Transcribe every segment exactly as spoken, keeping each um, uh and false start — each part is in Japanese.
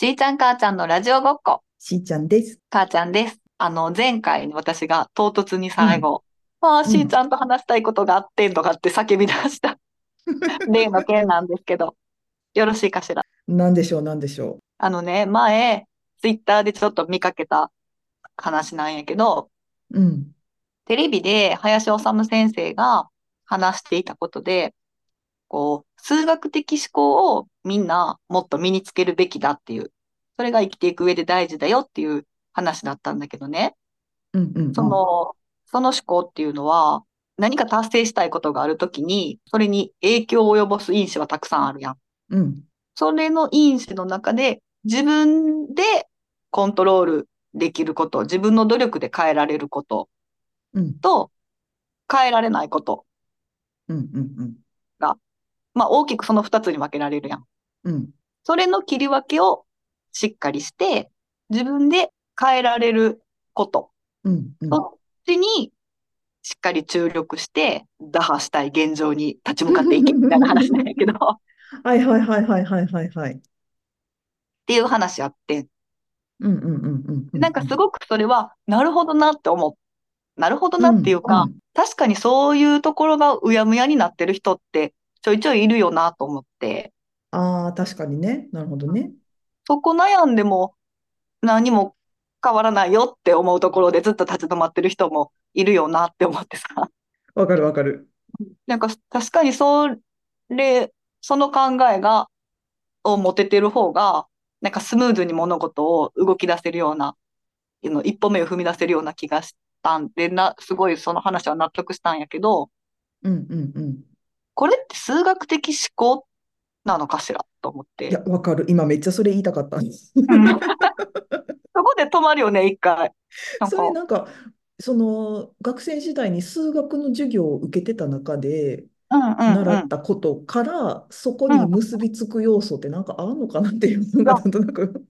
しーちゃん母ちゃんのラジオごっこ、 しーちゃんです。 母ちゃんです。あの、前回に私が唐突にうん、 最後、ああ、 うん。 しーちゃんと話したいことがあってんとかって叫び出した例の件なんですけど、よろしいかしら。 なんでしょう、なんでしょあのね、前、ツイッターでちょっと見かけた話なんやけど、 う。うん、 テレビで林修先生が話していたことで、こう、数学的思考をみんなもっと身につけるべきだっていう、それが生きていく上で大事だよっていう話だったんだけどね。 うん、うん、 そうん。 の、その思考っていうのは、何か達成したいことがあるときに、それに影響を及ぼす因子はたくさんあるやん。 うん、 それの因子の中で、自分でコントロールできること、自分の努力で変えられることうん、 と、変えられないことうん、うん、 が、まあ大きくその二つに分けられるやん。 うん、 それの切り分けをしっかりして、自分で変えられること、 うん、うん。 そっちにしっかり注力して打破したい現状に立ち向かっていけみたいな話なんやけど、っはいはいはいはいはいはいはい。 ていう話あって、 うん、うん、うん、うん、うん、 なんかすごくそれは、なるほどなって思う。なるほどなっていうん、 うか、確かにそういうところがうやむやになってる人ってちょいちょいいるよなと思って、 ああー、確かにね。なるほどね。 そこ悩んでも何も変わらないよって思うところでずっと立ち止まってる人もいるよなって思ってさ。 わかるわかる。 なんか確かにそれ、その考えが、を持ててる方が、なんかスムーズに物事を動き出せるような、あの一歩目を踏み出せるような気がしたんで、な、すごいその話は納得したんやけど、 うん、うん、うん。 これって数学的思考なのかしらと思っいや、 て。 わかる。今めっちゃそれ言いたかった。 うん。そこで止まるよね、一回。なんそれか、 なんか、その学生時代に数学の授業を受けてた中で、 うんうんうん。 習ったことからそこうん。 に結びつく要素ってなんかあるのかなっていうのいや、 がなんとなく。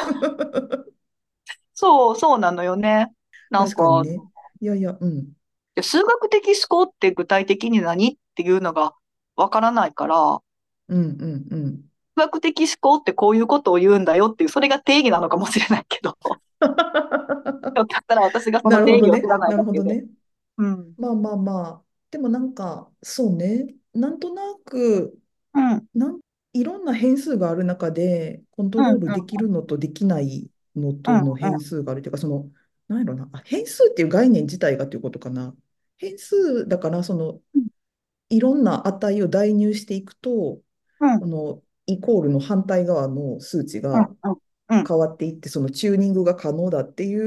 そう、そうなのよね。なんか、 確かにね。いやいや、うん。 で数学的思考って具体的に何っていうのがわからないから、 うんうんうん。 数学的思考ってこういうことを言うんだよっていう、それが定義なのかもしれないけど、だったら私がそのなるほどね。 定義を知らないなるだけで。 ほどね。 うん。 まあまあまあ。でもなんか、そうね。なんとなく、 うん。うん。 なん、いろんな変数がある中で、コントうん。 ロールできるのとできないのうん。 との変数があるというか、その、なんやろな、あ、変数っていう概念自体がということかな。変数だから、その、 うん。 いろんな値を代入していくと、 うん。 このイコールの反対側の数値うん。 がうん。 変わっていって、そのチューニングが可能だっていう、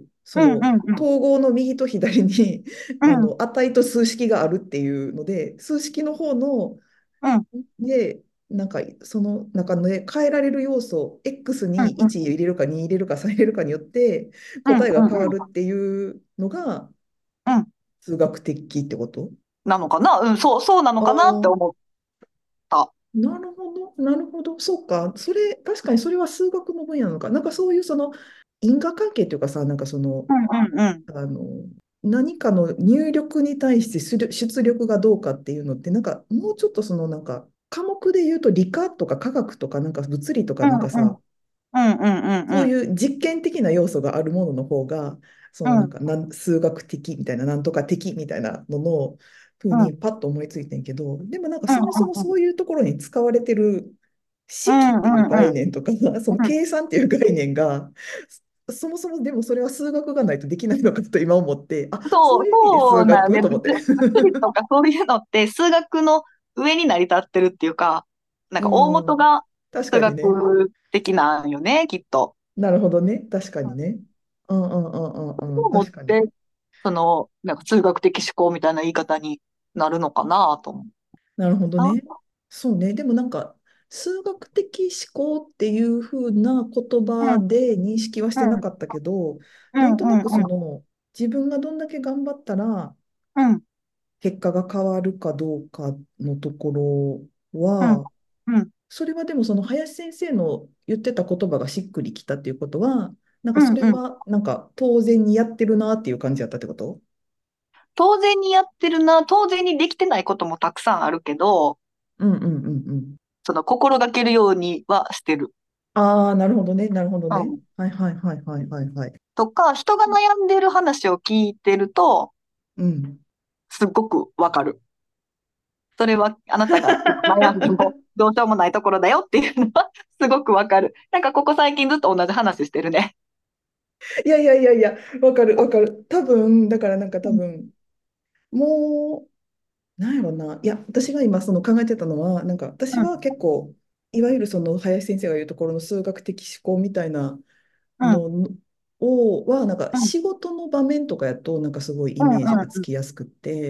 そうん。 のうん。 統合の右と左にうん。 あの値と数式があるっていうので、数式の方のうん。 で、なんかその中で変えられる要素、X にいち入れるかに入れるかさん入れるかによってうん。 答えが変わうん。 るっていうのがうん。 数学的ってこと？ なのかな。うん。そう、そうなのあかなってあ、 思った。 なるほど、なるほど。そうか。それ、確かにそれは数学の分野なのか。なんかそういうその因果関係っていうかさ、なんかその、 うん。うん。うん。 あの、何かの入力に対して出出力がどうかっていうのって、なんかもうちょっとそのなんか科目で言うと理科とか科学とかなんか物理とかうん。 なんかさ、 うん。うん。うん。うん。 そういう実験的な要素があるものの方が、そうん。 のなんかなん数学的みたいな、なんとか的みたいなののふううん。 にパッと思いついてんけど、でもなんかうん。 そもそもうん。 そういうところに使われてるうん。 式っていううん。 概念とか、その計算っていう概念が、そもそもでもそれは数学がないとできないのかと今思って、あ、 そう、 そういう意味で数そうなんで、物、 学と思って。 物理とかそういうのって数学の上に成り立ってるっていうか、なんうか大元ん、 が確数かにね。 学的なんよね、きっと。 なるほどね。確かうん。 にね。うんうんうんうんうん。 そう思っ確かに。 て、その、なんか数学的思考みたいな言い方になるのかなと思う。 なるほどあ、 ね。そうね。でもなんか、数学的思考っていう風な言うん、 葉で認識はしうん、 てなかったけど、 うん、うん、 なんとなくうん、 その、自分がどんだけ頑張ったらうん、 結果が変わるかどうかのところうん、 は、 うん、 それはでもその林先生の言ってた言葉がしっくりきたっていうことは、なんかそうん、うん。 れはなんか当然にやってるなっていう感じだったってこと？ 当然にやってるな、当然にできてないこともたくさんあるけど、 うんうんうんうん。 その心がけるようにはしてる。 ああ、なるほどね、なるほどね。 うん。 はいはいはいはいはいはい。 とか、人が悩んでる話を聞いてると、 うん。 すっごくわかる。それはあなたが今悩んでもどうしようもないところだよっていうのはすごくわかる。なんかここ最近ずっと同じ話してるね。 いやいやいやいや、わかるわかる。多分、だからなんか多分、もう、なんやろな。いや、私が今その考えてたのは、なんか私うん、 は結構、いわゆるその林先生が言うところの数学的思考みたいなうん、 のを、は、なんかうん、 仕事の場面とかやと、なんかすごいイうん、 メージがつうん、 きやすくって、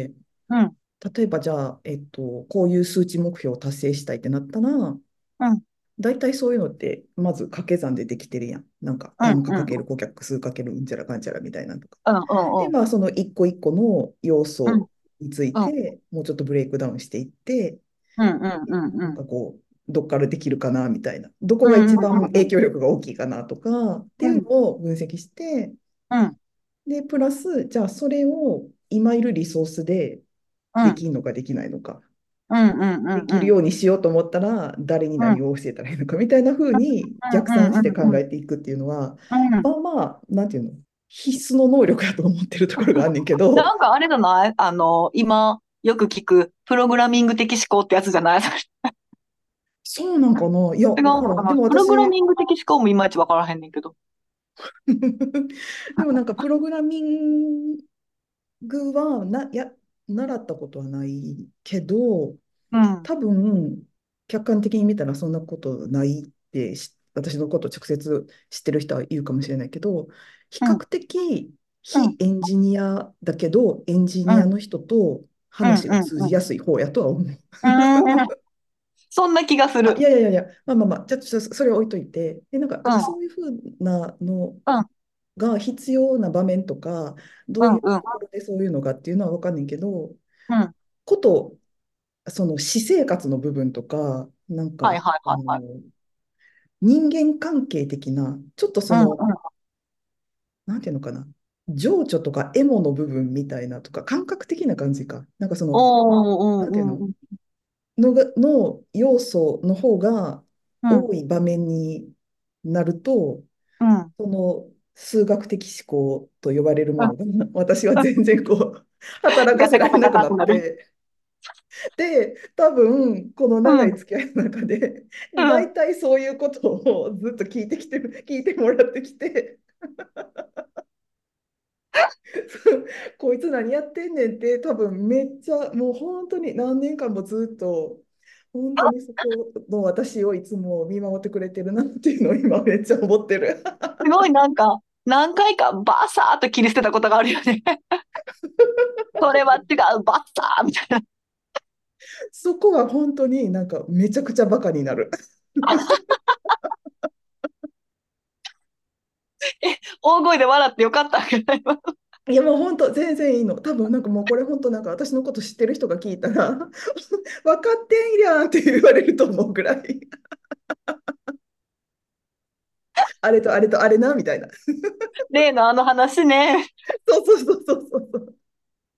うん、 例えばじゃあ、えっと、こういう数値目標を達成したいってなったら、 うん、 大体そういうのって、まず掛け算でできてるやん。なんかうん、 単価うん、 かける顧客数かけるうんちゃらかんちゃらみたいなとか。 うん、 で、 うん、 まあ、その一個一個の要うん、 素についうん、 て、もうちょっとブレイクダウンしていって、 うん、うん、うん、うなんん、 かこう、どっからできるかなみたいな。どこうん、 が一うん、 番影響力が大きいかなとかっていうのを分析して、 うん、 で、プラス、じゃあそれを今いるリソースでうん、 できるのかできないのか。 うん、うん、 できるうん、 ようにしようと思ったら、誰にうん、うん、 何を教えたらいいのかみたいな風に逆算して考えていくっていうのは、まあまあ、なんていうの、必須の能力だと思ってるところがあんねんけど、 なんかあれじゃないあの、今よく聞くプログラミング的思考ってやつじゃない？ そうなんかな。いや、 違うわからん。でのかな？ もプログラ私、 ミング的思考もいまいちわからへんねんけど。 でもなんかプログラミングはな、いや、習ったことはないけど、 うん、 多分、客観的に見たらそんなことないってし、私のこと直接知ってる人は言うかもしれないけど、比うん、 較的うん、 非エンジニアだけど、エンジうん、 ニアの人とうん、 話がうん、うん。 通じやすい方やとは思う。 うーん、そんな気がすあ、いる。 やいやいやいや、まあまあまあ、じゃあちょっとそれは置いといて、で、なんか、だうん、うん、 からそういうふうなのうん、 が必要な場面とか、どうん、 ういうとうん、 ころでそういうのがっていうのは分かんないけど、 うん。 こと、その私生活の部分とか、なんか、 はいはいあはいはい。 の、人間関係的な、ちょっとそうん、うの、 ん。 なんていうのかな、情緒とかエモの部分みたいなとか、感覚的な感じか。なんかその、 おー、うん、 なんていうの、 うん、 のが、の要素の方がうん、 多い場面になると、 うん、うん。 その数学的思考と呼ばれるものが、私は全然こう、働かせガチャガチャガられなくなチャってなる。 って、で、多分、このうん、 長い付き合いの中で、 うん。 大体そういうことをずっと聞いてきてる、聞いてもらってきて、こいつ何やってんねんって多分めっちゃもう本当に何年間もずっと本当にそこの私をいつも見守ってくれてるなっていうのを今めっちゃ思ってる。 すごいなんか、何回かバサーっと切り捨てたことがあるよね。それは違う、バッサーみたいな。 そこは本当になんかめちゃくちゃバカになる。 大声で笑ってよかったわけないわ。 いやもう本当全然いいの。多分なんかもうこれ本当なんか私のこと知ってる人が聞いたら分かってんやんって言われると思うぐらいあれとあれとあれなみたいな。 例のあの話ね。 そうそうそうそうそうそう。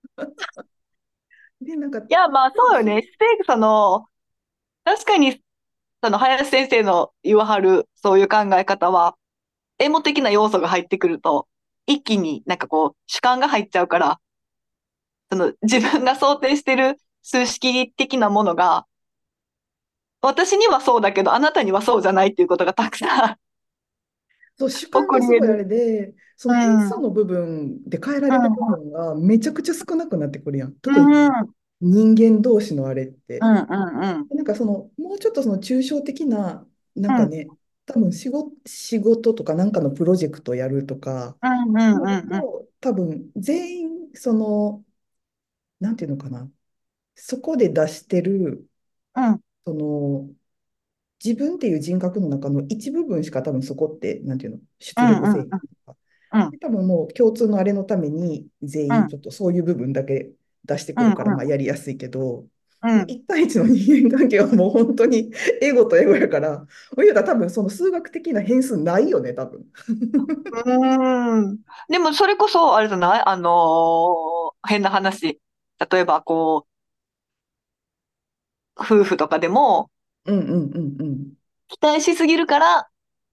でなんかいや、まあ多分そそうよね。ステークその、確かに、その林先生の言わはる、そういう考え方は、エモ的な要素が入ってくると、一気になんかこう、主観が入っちゃうから、その自分が想定してる数式的なものが、私にはそうだけど、あなたにはそうじゃないっていうことがたくさんそう主起観がすごいあこり得る。 れで、そうの変ん。 数の部分で変えらうん。 れる部分がめちゃくちゃ少なくなってくるやん。 う特にん。 人間同士のあれって。 うん。うん。うん。 なんかその、もうちょっとその抽象的な、なうん。 んかね、多分仕事、仕事とかなんかのプロジェクトやるとか、 うん。うん。 なるうん。 と、多分全員、その、なんていうのかな、そこで出してる、 うん。 その、自分っていう人格の中の一部分しか多分そこって、なんていうの、 うん。 出力せえへんうん。 とか。 うん。 で多分もう共通のあれのために全員ちょっとそういう部分だけ出してうん。 くるからまあやりやすいけど、 うん。 一対一の人間関係はもう本当にエゴとエゴやから、おゆうた多分その数学的な変数ないよね、多分。 うん。でも、それこそ、あれじゃないあのー変な話。例えば、こう、夫婦とかでも、 うんうんうんうん。 期待しすぎるから、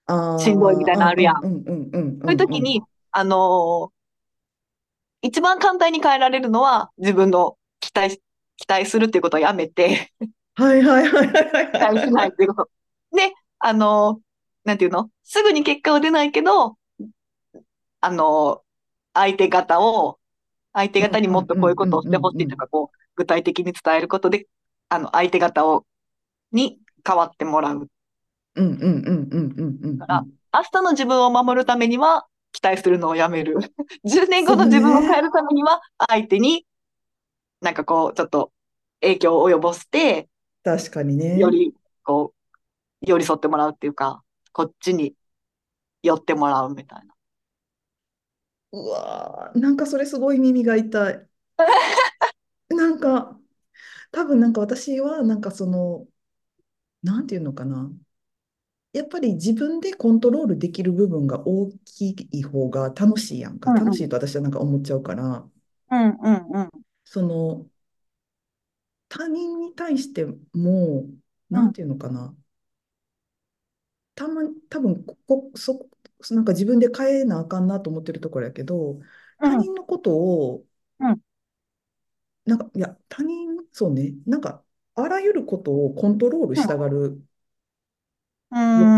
あしんどいみたいなのあ、 あるやん。そうんうんうんうんうういうんうんうん。 時に、あのー一番簡単に変えられるのは自分の期待、期待するっていうことをやめて、 はいはいはいはいはい期待しないっはい。 ていうこと。で、あのーなんていうのすぐに結果は出ないけど、あのー相手方を、相手うん方にもっうんうとこういうことをんうんしてほしうんうん。 いとか、こう、具体的に伝えることで、あの、相手方を、に変わってもらううんうんうんうんうんうんから、 うん。 明日の自分を守るためには、期待するのをやめる。じゅうねんごのそう自分を変えね。 るためには、相手になんかこう、ちょっと影響を及ぼして、 確かにね。 より、こう、寄り添ってもらうっていうか、こっちに寄ってもらうみたいな。 うわー、なんかそれすごい耳が痛い。なんか、多分なんか私は、なんかその、なんていうのかな。やっぱり自分でコントロールできる部分が大きい方が楽しいやんか。 うんうん。 楽しいと私はなんか思っちゃうから、 うんうんうん。 その、他人に対しても、 うん。 なんていうのかな。たまに、多分ここ、そ、なんか自分で変えなあかんなと思ってるところやけど、 うん。 他人のことを、 うん。 なんか、いや、他人、そうね、なんか、あらゆることをコントロールしたがるうん。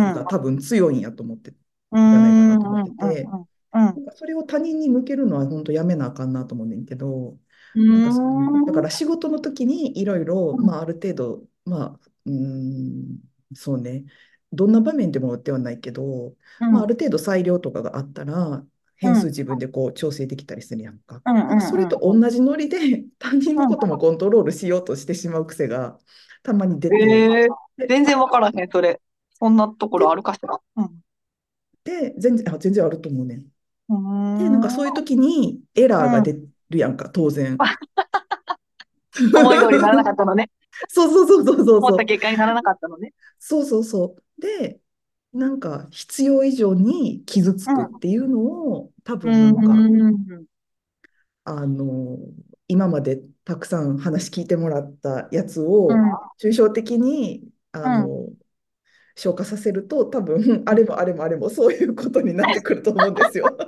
うん。 欲が多分強いんやと思って、 うじゃないかなん。 と思っうん。 てて、 うん。 なんかそれを他人に向けるのは本当やめなあかんなと思うねんけど、 うなんかその、だかん。 ら仕事の時にいろいろ、まあある程度、まあ、うーん、そうね、どんな場面でもではないけど、まああうん。 る程度裁量とかがあったら、 うん。 変数自分でこう調整できたりするやんか。 うん。 なんかそれとうん。 同じノリで他人うん。 のこともコントロールしようとしてしまう癖がたまに出て、 ええー、 で、 全然あ、 わからへん、それ。そんなところあで、 るかしら。うん。 で、全然、あ、全然あると思うねん。 うーで、なんかん。 そういう時にエラーがうん。 出るやんか、当然。 思い通りにならなかったのね。 そうそうそうそうそう思ったそう。 結果にならなかったのね。 そうそうそう。で、なんか必要以上に傷つくっていうのを多う分なんか、 ん。うん。 あの、今までたくさん話聞いてもらったやつをうん。 抽象的に、あうん。 の、消化させると多分あれもあれもあれもそういうことになってくると思うんですよ。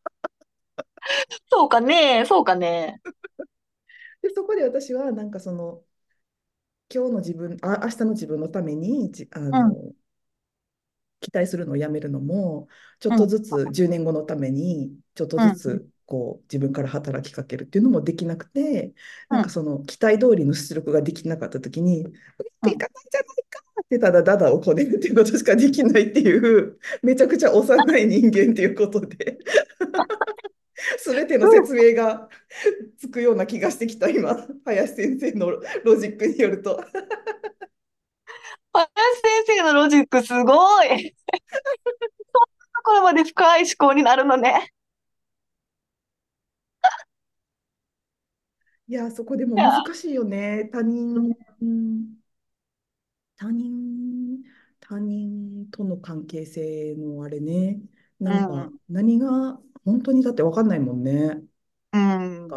そうかね、そうかね。 で、そこで私はなんかその今日の自分、あ、明日の自分のためにじあうん。 の期待するのをやめるのも、ちょっとうん。 ずつじゅうねんごのために、ちょっとうん。 ずつこう自分から働きかけるっていうのもできなくて、 うん。 なんかその期待通りの出力ができなかった時に、うまうん。 くいかないんじゃないかってただだだをこねるっていうことしかできないっていう、めちゃくちゃ幼い人間っていうことで、すべての説明がつくような気がしてきた、今、林先生のロジックによると。 林先生のロジックすごい。ところまで深い思考になるのね。 いや、そこでもいや、 難しいよね。他人、 うん。 うん、他人、他人との関係性のあれね。 うなんか、 ん。 何が、本当にだって分かんないもんね。 うん。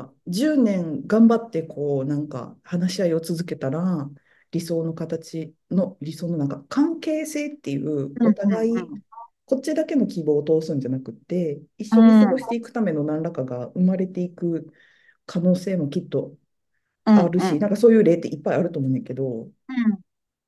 かじゅうねん頑張ってこうなんか話し合いを続けたら理想の形の理想のなんか関係性っていうおうん。 互いうん。 こっちだけの希望を通すんじゃなくって一緒に過うん。 ごしていくための何らかが生まれていく可能性もきっとうん。 あるうん。 しなんかそういう例っていっぱいあると思うんだけどうん。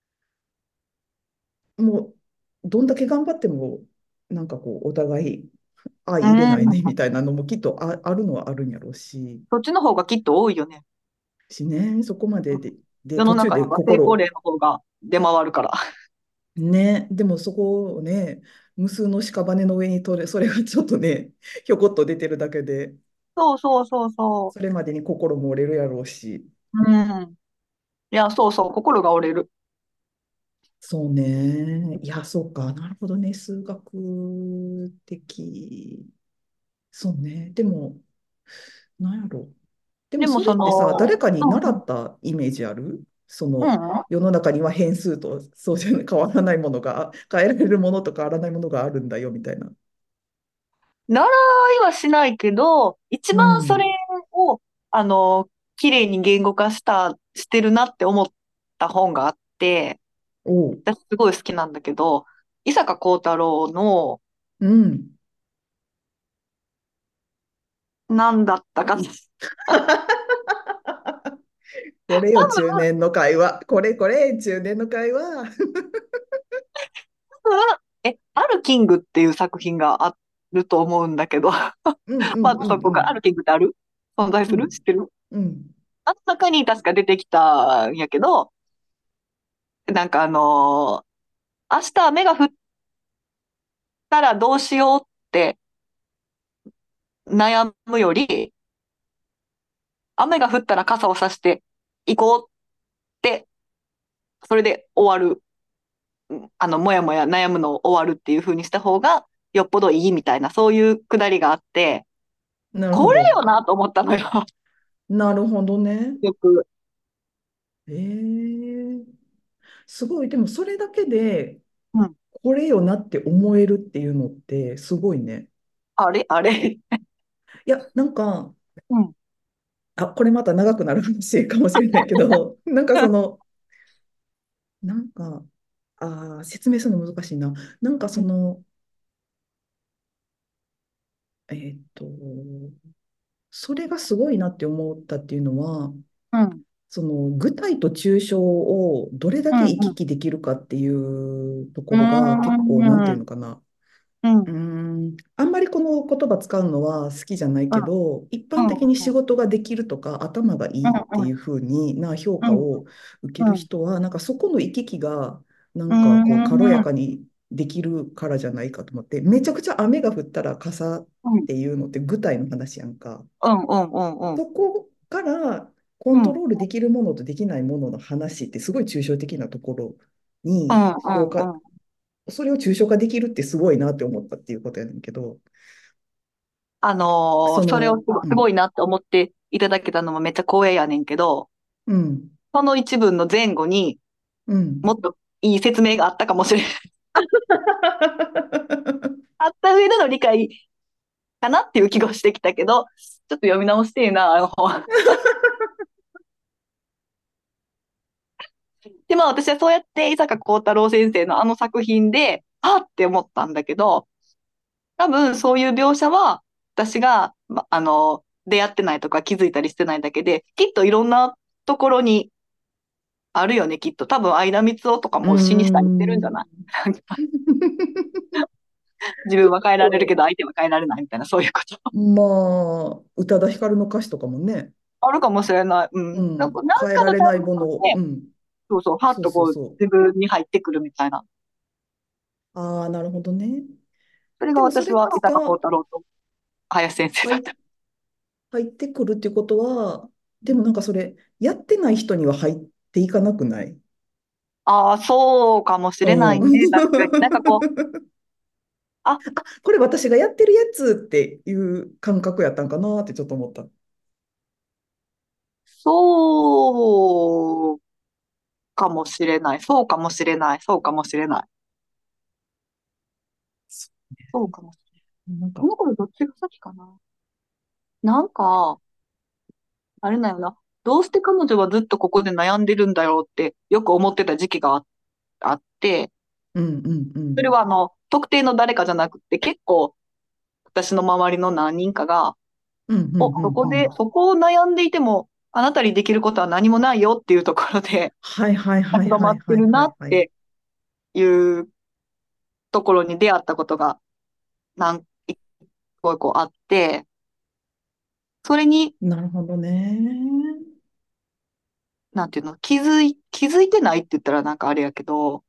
もうどんだけ頑張ってもなんかこうお互い相う入れないねん。 みたいなのもきっとあ、あるのはあるんやろうし。 そっちの方がきっと多いよね。 しね、そこまうん。 でで、で、 世の途中で中には成功心、 例の方が出回るから。 ね、でもそこをね、無数の屍の上に取れ、それがちょっとね、ひょこっと出てるだけで、 そうそうそうそそれまでに心も折れるやろうし、 う。うん。いや、そうそう、心が折れる。 そうね、いや、そうか、なるほどね、数学的、そうね、でも、なんやろう。でもでも、そそれってさ、誰の、 かに習うん、 ったイメージあるそうん、 のうん。 世の中には変数とそうじゃない変わらないものが、変えられるものと変わらないものがあるんだよみたいな。 習いはしないけど、一う番それん。 を、あの、綺麗に言語化した、してるなって思った本があって、 おう。 私すごい好きなんだけど、 伊坂幸太郎の、 うん。 何だったかな。 これよ、中年の会話。これこれ、中年の会話。 多分え、アルキングっていう作品があると思うんだけど、 うんうまんうんずそこが、アルキングってある存在するうん。 知ってる？ うん。 あの中に確か出てきたんやけど、なんかあのー明日雨が降ったらどうしようって悩むより、雨が降ったら傘をさして行こうって、それで終わる。あの、もやもや悩むのを終わるっていう風にした方がよっぽどいいみたいな、そういうくだりがあって、これなるほど。 よなと思ったのよ。 なるほどね。 よく。 ええ、すごい。でも、それだけで、 うん。 これよなって思えるっていうのって、すごいね。 あれあれ。 いや、なんか、 うん。 あ、これまた長くなる話かもしれないけど、なんかその、なんか、あー、説明するの難しいな。なんかうん。 その、えーっと、それがすごいなって思ったっていうのは、 うん。 その具体と抽象をどれだうん。 け行うん。 き来できるかっていうとうころが結構、なんていうん。 のかな。 うん。 うーん、あんまりこの言葉使うのは好きじゃないうん。 けど、一うん。 般的に仕事ができるとか頭がいいっていう風にな評うん。 価を受ける人は、なんかそこの行き来がなうんかこう軽やん。 かにできるからじゃないかと思って、めちゃくちゃ雨が降ったら傘っうん。 ていうのって具体の話やんか。 うん。うん。うん。うん。 そこからコントロールできるものとできないものの話ってすごい抽象的なところに、 うん。 こうか、 うん。 それを抽象化できるってすごいなって思ったっていうことやねんけど、 あのーそれをその、 すごすごうん、 いなって思っていただけたのもめっちゃ光栄やねんけど、 うん、 その一文の前後にうん。 もっといい説明があったかもしれない。あった上での理解かなっていう気がしてきたけど、ちょっと読み直してえな、あの本。で、まあ私はそうやって伊坂幸太郎先生のあの作品で、はっって思ったんだけど、多分そういう描写は私が、ま、あの、出会ってないとか気づいたりしてないだけで、きっといろんなところにあるよね、きっと。多分相田光雄とかうーも詩にしたりしてるんじゃん。 ない？自分は変えられるけそど相手は変えられないみたいな、そういうこと。 う、まあ、宇多田ヒカルの歌詞とかもね、 あるかもしれない。うん。なんか、 うん、 なんかのタイ変えられないミングものを、 で、 うん、 そうそう、はっそうとこう、 そうそう。 自分に入ってくるみたいな。 ああ、なるほどね。 それがでもそれ私は伊坂幸が太郎と林先生だった。 入入ってくるっていうことは、でもなんかそれ、やってない人には入っていかなくない？ ああ、そうかもしうれないね。確かに。なんかこう、 ん。 あ、 これ私がやってるやつっていう感覚やったんかなってちょっと思った。 そうかもしれない。そうかもしれない。そうかもしれない。そうかもしれない。 なんか、 この頃どっちが先かな。なんか、あれだよな。どうして彼女はずっとここで悩んでるんだろうってよく思ってた時期がああって、 うんうんうそれん。 はあの、特定の誰かじゃなくて結構私の周りの何人かが、 うんうんお、 うんうそこで、 ん。 そこを悩んでいても、あなたにできることは何もないよっていうところで、 はいはいはい立ち止はいはいまってるなはいはい。 っていうところに出会ったことが何個かあって、それに、 なるほどね。 なんていうの、気づい、気づいてないって言ったらなんかあれやけど、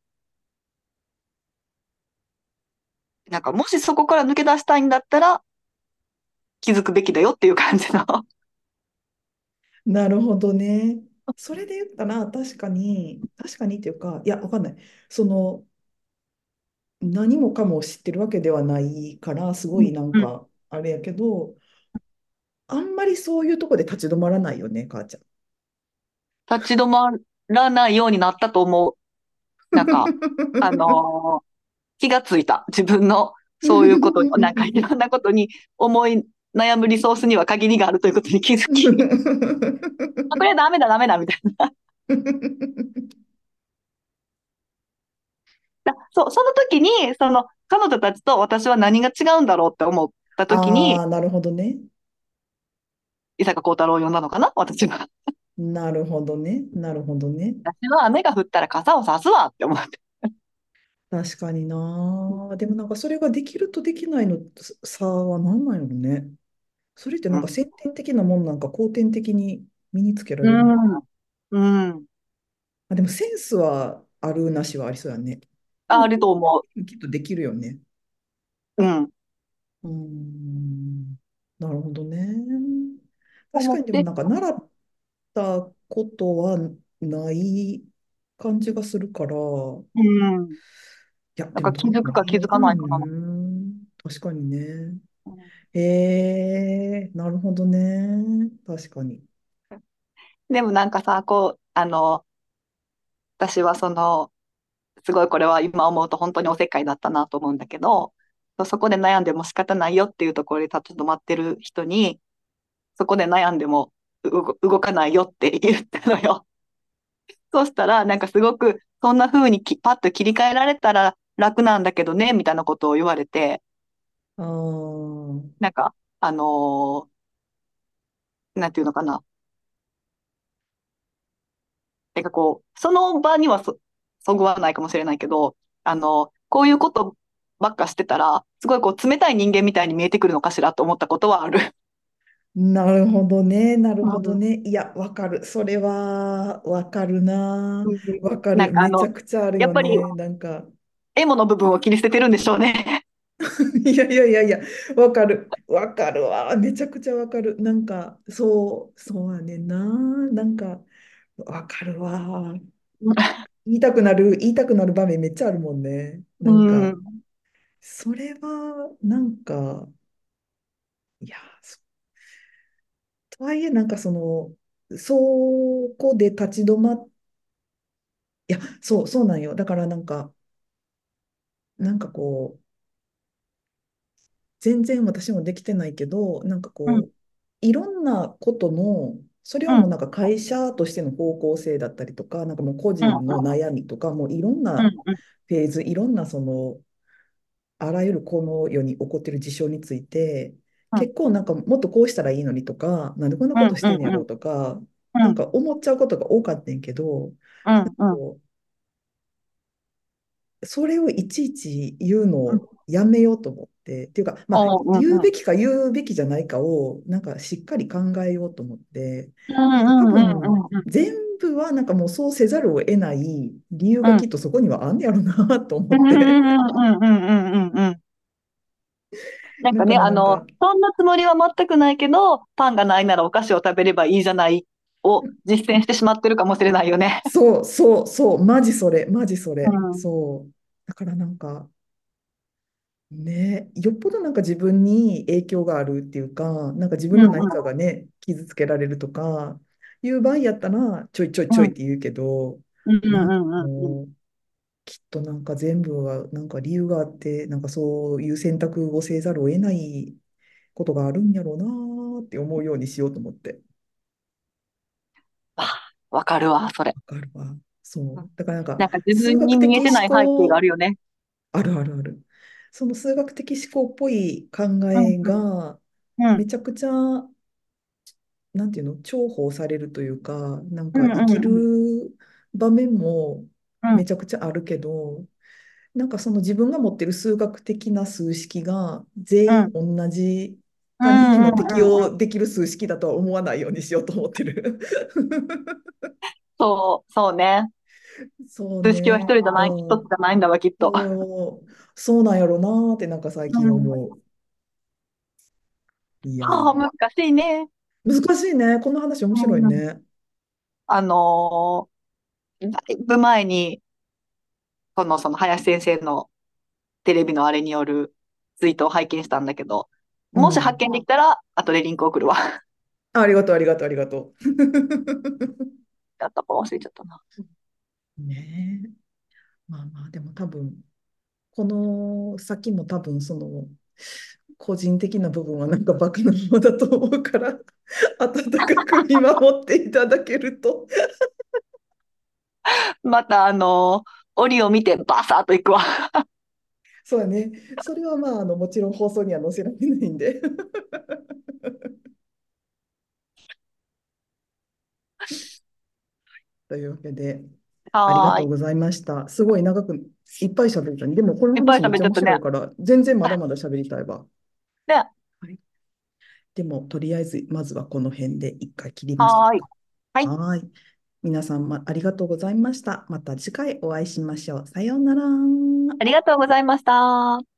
なんかもしそこから抜け出したいんだったら気づくべきだよっていう感じの。 なるほどね。それで言ったら、確かに、確かにっていうか、いや、わかんない。その、何もかも知ってるわけではないから、すごいうんうん。 なんか、あれやけど、あんまりそういうとこで立ち止まらないよね、母ちゃん。 立ち止まらないようになったと思う。なんか、あのー気がついた。自分のそういうことに、なんかいろんなことに思い悩むリソースには限りがあるということに気づき、あ、これはダメだ、ダメだ、みたいな。 そう、その時に、その、彼女たちと私は何が違うんだろうって思った時に、 ああ、なるほどね。 伊坂幸太郎を呼んだのかな私は。 なるほどね。なるほどね。 私は雨が降ったら傘を差すわって思って。 確かにな。でもなんかそれができるとできないの差は何なんやろね。それってなんかうん。 先天的なもんなんか後天的に身につけらうれる。 ん。うん。 あ、でもセンスはあるなしはありそうやね。であ、 もあると思きっとできるよね。 う。うん。 うーん。なるほどね。確かにでも思って。 なんか習ったことはない感じがするから、いうん。 や、 なんかでもどうな気づくか気づんやろうかないかな。 ね。確かにね。 うん。 えー、なるほどね。確かに。 でもなんかさ、こう、あの、私はその、すごいこれは今思うと本当におせっかいだったなと思うんだけど、そこで悩んでも仕方ないよっていうところで立ち止まってる人に、そこで悩んでも動動かないよって言ったのよ。そうしたら、なんかすごく、そんな風にきパッと切り替えられたら楽なんだけどね、みたいなことを言われて、 あー、 なんか、あのーなんていうのかな。なんかこう、その場にはそ、そぐわないかもしれないけど、あの、こういうことばっかしてたら、すごいこう、冷たい人間みたいに見えてくるのかしらと思ったことはある。 なるほどね。なるうん。 ほどね。いや、わかる。それはわかるな。 うん。 わかる。 なんかあの、 めちゃくちゃあるやっぱり、 よね。なんか。 エモの部分を切り捨ててるんでしょうね。 いやいやいやいや、わかる。わかるわ。めちゃくちゃわかる。なんか、そう、そうやねんな。なんか、わかるわ。言いたくなる、言いたくなる場面めっちゃあるもんね。 うなんか、 ん。 それは、なんか、いや、そとはいえ、なんかその、そこで立ち止まっ、いや、そう、そうなんよ。だからなんか、なんかこう、全然私もできてないけど、なんかうん。 こう、いろんなことの、それうん。 はもうなんか会社としての方向性だったりとか、なんかもう個うん。 人の悩みとか、もういろんうん。 なうん。 フェーズ、いろんなその、あらゆるこの世に起こっている事象について、 うん。 結構なんかもっとこうしたらいいのにとか、なんでこんなうん。 ことしてんねやろうん。 うとか、 うん。 なんか思っちゃうことが多かったんやけど、 うん。うん。 こうそれをいちいち言うのうん。 をやめようと思って、っていうか、まあ、 おう。うん。うん。 言うべきか言うべきじゃないかを、なんかしっかり考えようと思って、 うん。 なんか多うん。 分、 うん。 全部はなんかもうそうせざるを得ない理由うん。 がきっとそこにはあんねやろなと思うん。 って、 うん。うん。うん。うん。なんだかかね、あの、 らなんか、 そんなつもりは全くないけど、パンがないならお菓子を食べればいいじゃないを実践してしまってるかもしれないよね。 そうそうそう、マジそれ、マジそれ、 うん。うん。 そう。だからなんか、ね、よっぽどなんか自分に影響があるっていうか、なんか自分の何かがね、傷つけられるとか、いう場合やったら、ちょいちょいうん。 ちょいって言うけど、 うん。うなんかん。うん。うん。 もう、きっとなんか全部はなんか理由があって、なんかそういう選択をせざるを得ないことがあるんやろうなーって思うようにしようと思って。 あ、わかるわ、それ。 わかるわ。そうん。 う。だからなんか、 なんか自数分に見え学的思てない背景があ考、 るよね。 あるあるある。その数学的思考っぽい考うん。 えが、 うん。 めちゃくちゃなんていうの、重宝されるというか、なんうん。うん。 か生きうん。 る場面もうん。 めちゃくちゃあるけど、なんかその自分が持ってる数学的な数式が全員うん。 同じうん。 他人にうん。 も適うん。 用できる数式だとは思わないようにしようと思ってる。 そう、そうね。 そう数式は一ね。 人じゃない、一つうん。 じゃないんだわ、きっと。 そう、そうなんやろなーってなんか最近うん。 思う。いやはあ、 ー、 難しいね。 難しいね。この話面白いうん。 ね。 あのーだいぶ前に、この、その林先生のテレビのあれによるツイートを拝見したんだけど、もし発うん。 見できたら、後でリンク送るわ。 あ、ありがとう、ありがとう、ありがとう。 だったか忘れちゃったな。 ねえ。まあまあ、でも多分、この先も多分、その、個人的な部分はなんかバカなままだと思うから、温かく見守っていただけると。 また、あのー檻を見てバサッと行くわ。 そうだね。それはまあ、あの、もちろん放送には載せられないんで。というわけで、ありがはーい。 とうございました。すごい長く、いっぱい喋れたね。でも、このいっぱい話めっちゃ面喋っちゃったね。 白いから、全然まだまだ喋りたいわ。 ね。 はい。でも、とりあえず、まずはこの辺で一回切りましょうはーい。 か。 はい。 はーい。皆さん、ま、ありがとうございました。また次回お会いしましょう。さようなら。 ありがとうございました。